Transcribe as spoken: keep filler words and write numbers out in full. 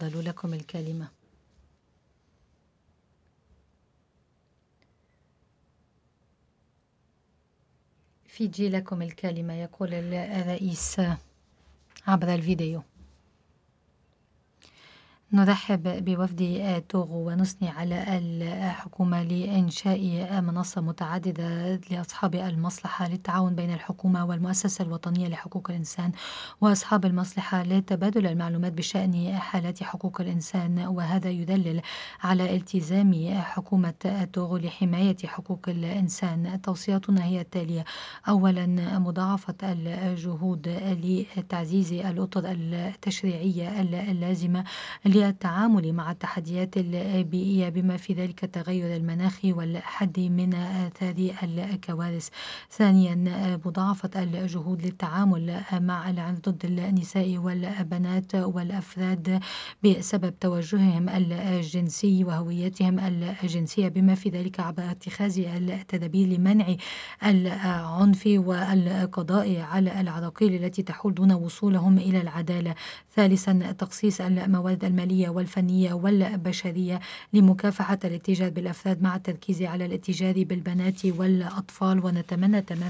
تفضلوا لكم الكلمة. فيجي لكم الكلمة، يقول الرئيس عبر الفيديو. نرحب بوفد توغو ونثني على الحكومة لإنشاء منصة متعددة لأصحاب المصلحة للتعاون بين الحكومة والمؤسسة الوطنية لحقوق الإنسان وأصحاب المصلحة لتبادل المعلومات بشأن حالات حقوق الإنسان، وهذا يدلل على التزام حكومة توغو لحماية حقوق الإنسان. توصياتنا هي التالية: أولا، مضاعفة الجهود لتعزيز الأطر التشريعية اللازمة للتعامل مع التحديات البيئية بما في ذلك التغير المناخي والحد من آثار الكوارث. ثانيا، مضاعفة الجهود للتعامل مع العنف ضد النساء والبنات والأفراد بسبب توجههم الجنسي وهويتهم الجنسية بما في ذلك عبر اتخاذ التدابير لمنع العنف والقضاء على العراقيل التي تحول دون وصولهم إلى العدالة. ثالثا، تخصيص الموارد المالية والفنية والبشرية لمكافحة الاتجار بالأفراد مع التركيز على الاتجار بالبنات والأطفال. ونتمنى تماما